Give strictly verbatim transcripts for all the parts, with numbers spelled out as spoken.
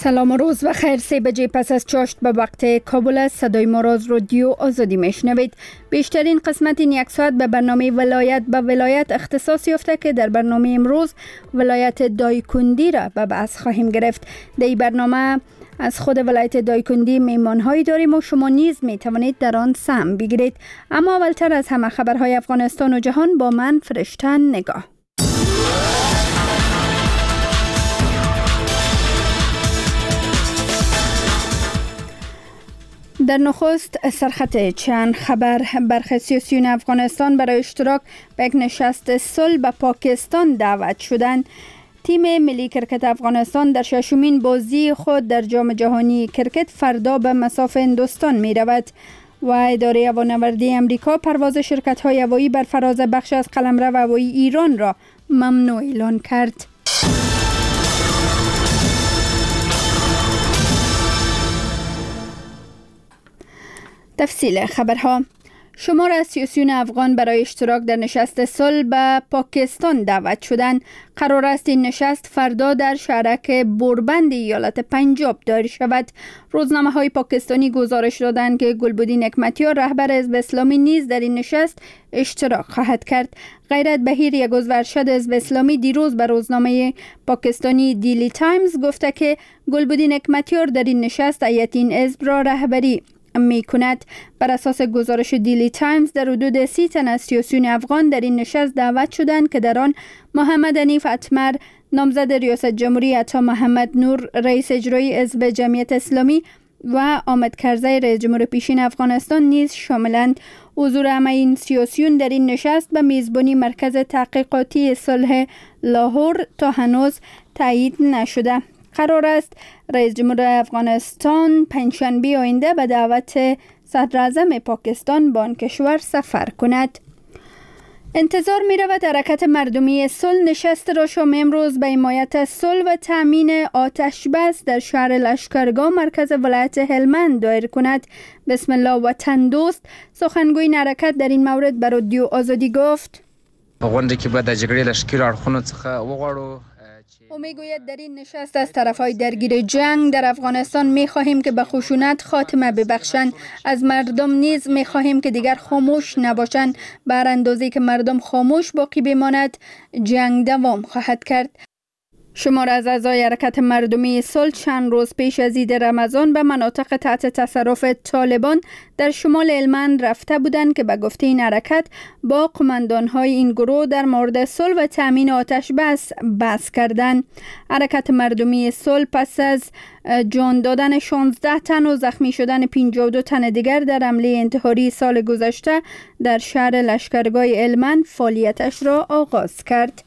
سلام و روز و خیر. سه بجه پس از چاشت به وقت کابل است. صدای ما را از رادیو آزادی میشنوید. بیشترین قسمت این یک ساعت به برنامه ولایت به ولایت اختصاص یافته که در برنامه امروز ولایت دایکندی را به بحث خواهیم گرفت. در این برنامه از خود ولایت دایکندی میمانهایی داریم و شما نیز می توانید در آن سهم بگیرید. اما اولتر از همه خبرهای افغانستان و جهان با من فرشته نگاه. در نخست سرخط چند خبر. برخی سیاسیون افغانستان برای اشتراک به یک نشست صلح به پاکستان دعوت شدند. تیم ملی کرکت افغانستان در ششمین بازی خود در جام جهانی کرکت فردا به مصاف هندوستان می رود و اداره هوانوردی امریکا پرواز شرکت‌های هوایی بر فراز بخش از قلمرو هوایی ایران را ممنوع اعلان کرد. تفصیل خبرها. شمار از سیاسیون افغان برای اشتراک در نشست صلح به پاکستان دعوت شدند. قرار است این نشست فردا در شهرک بوربند ایالت پنجاب دایر شود. روزنامه‌های پاکستانی گزارش دادند که گلبدین حکمتیار رهبر حزب اسلامی نیز در این نشست اشتراک خواهد کرد. غیرت بهیر، یک عضو ارشد حزب اسلامی، دیروز به روزنامه پاکستانی دیلی تایمز گفته که گلبدین حکمتیار در این نشست هیئت این حزب را رهبری می کند. بر اساس گزارش دیلی تایمز در حدود سی تن از سیاسیون افغان در این نشست دعوت شدند که در آن محمد حنیف اتمر نامزد ریاست جمهوری، عطا محمد نور رئیس اجرایی حزب جمعیت اسلامی و حامد کرزی رئیس جمهور پیشین افغانستان نیز شاملند. حضور همه این سیاسیون در این نشست به میزبانی مرکز تحقیقاتی صلح لاهور تا هنوز تایید نشده. قرار است رئیس جمهور افغانستان پنجشنبه آینده به دعوت صدر اعظم پاکستان به آن کشور سفر کند. انتظار می رود حرکت مردمی صلح نشست را شام امروز به حمایت صلح و تامین آتش بس در شهر لشکرگاه مرکز ولایت هلمند دایر کند. بسم الله وطن دوست سخنگوی این حرکت در این مورد به رادیو آزادی گفت: غونډه کې به د جګړې لشکري اړخونو څخه وغواړو. او میگوید در این نشست از طرفهای درگیر جنگ در افغانستان می خواهیم که به خشونت خاتمه ببخشند. از مردم نیز می خواهیم که دیگر خاموش نباشند. بر اندازه‌ای که مردم خاموش باقی بماند جنگ دوام خواهد کرد. شمار از اعضای حرکت مردمی صلح چند روز پیش از عید رمضان به مناطق تحت تصرف طالبان در شمال هلمند رفته بودند که به گفته این حرکت با قماندان‌های این گروه در مورد صلح و تامین آتش بس بحث کردند. حرکت مردمی صلح پس از جان دادن شانزده تن و زخمی شدن پنجاه و دو تن دیگر در حمله انتحاری سال گذشته در شهر لشکرگاه هلمند فعالیتش را آغاز کرد.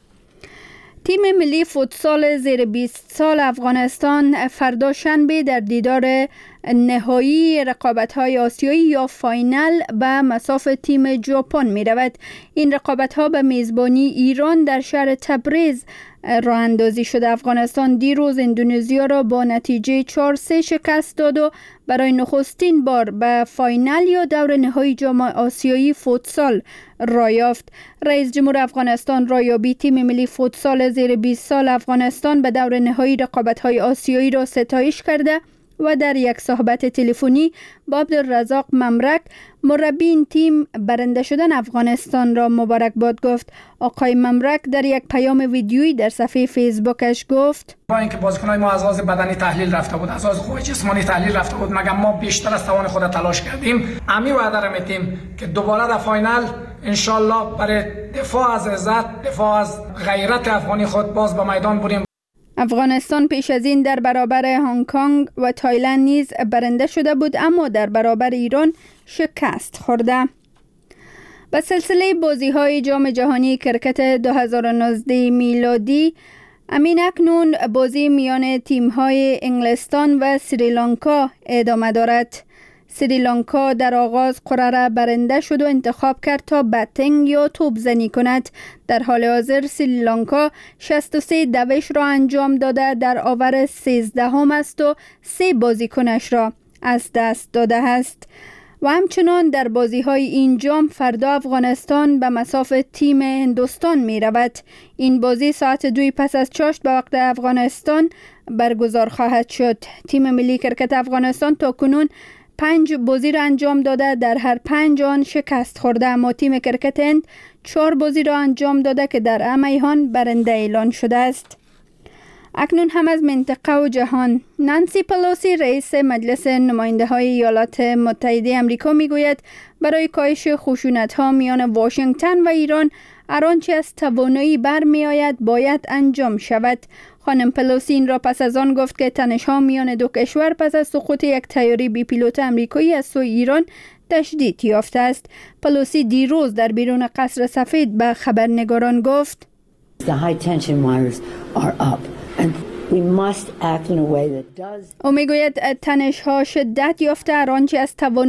تیم ملی فوتسال زیر بیست سال افغانستان فردا شنبه در دیدار نهایی رقابت‌های آسیایی یا فاینال به مصاف تیم ژاپن می رود. این رقابت‌ها به میزبانی ایران در شهر تبریز راه اندازی شده. افغانستان دیروز اندونزیا را با نتیجه چهار سه شکست داد و برای نخستین بار به فاینال یا دور نهایی جام آسیایی فوتسال راه یافت. رئیس جمهور افغانستان رایابی تیم ملی فوتسال زیر بیست سال افغانستان به دور نهایی رقابت‌های آسیایی را ستایش کرده و در یک صحبت تلفنی با عبدالرزاق ممرک مربی این تیم برنده شدن افغانستان را مبارکباد گفت. آقای ممرک در یک پیام ویدیویی در صفحه فیسبوکش گفت: با اینکه بازیکنان ما از لحاظ بدنی تحلیل رفته بود، از لحاظ قوه جسمانی تحلیل رفته بود، مگر ما بیشتر از توان خود تلاش کردیم. امی وعده را میتیم که دوباره در فاینال انشالله برای دفاع از عزت، دفاع از غیرت افغانی خود باز به میدان بریم. افغانستان پیش از این در برابر هنگ کنگ و تایلند نیز برنده شده بود، اما در برابر ایران شکست خورده. به سلسله بازی‌های جام جهانی کرکت دو هزار و نوزده میلادی امین اکنون بازی میان تیم‌های انگلستان و سریلانکا ادامه دارد. سریلانکا در آغاز قرعه را برنده شد و انتخاب کرد تا بتینگ یا توپ زنی کند. در حال حاضر سریلانکا شصت و سه دوش را انجام داده در آور سیزده هم است و سه بازیکنش را از دست داده است. و همچنان در بازی های این جام فردا افغانستان به مصاف تیم هندوستان می رود. این بازی ساعت دوی پس از چاشت به وقت افغانستان برگزار خواهد شد. تیم ملی کرکت افغانستان تا کنون پنج بازی را انجام داده، در هر پنج آن شکست خورده، اما تیم کرکت هند چهار بازی را انجام داده که در همه آن برنده اعلان شده است. اکنون هم از منطقه و جهان. نانسی پلوسی رئیس مجلس نماینده های ایالات متحده آمریکا میگوید برای کاهش خشونت ها میان واشنگتن و ایران هر آنچه از توانایی برمی آید باید انجام شود. خانم پلوسی این را پس از آن گفت که تنش ها میان دو کشور پس از سقوط یک طیاره بی پیلوت آمریکایی از سوی ایران تشدید یافته است. پلوسی دیروز در بیرون قصر سفید به خبرنگاران گفت The high tension wires are up and we must act in a way that does. او میگوید تنش ها شدت یافته، هر آنچه از توانایی